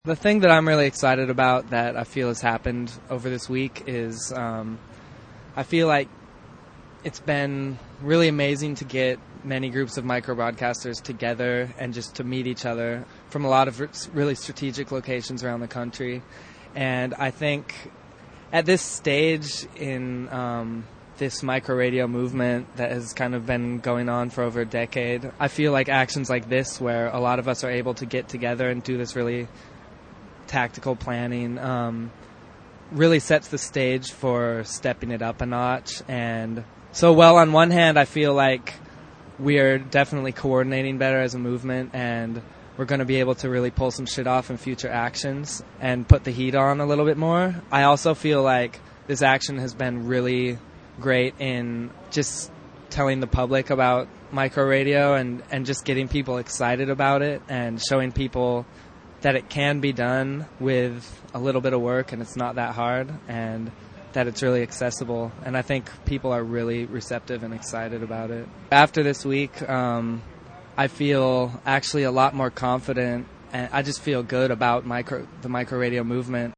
The thing that I'm really excited about that I feel has happened over this week is I feel like it's been really amazing to get many groups of micro broadcasters together and just to meet each other from a lot of really strategic locations around the country. And I think at this stage in this micro radio movement that has kind of been going on for over a decade, I feel like actions like this, where a lot of us are able to get together and do this really tactical planning, really sets the stage for stepping it up a notch. And so, well, on one hand, I feel like we are definitely coordinating better as a movement, and we're going to be able to really pull some shit off in future actions and put the heat on a little bit more. I also feel like this action has been really great in just telling the public about micro radio and just getting people excited about it and showing people that it can be done with a little bit of work and it's not that hard and that it's really accessible. And I think people are really receptive and excited about it. After this week, I feel actually a lot more confident, and I just feel good about the micro radio movement.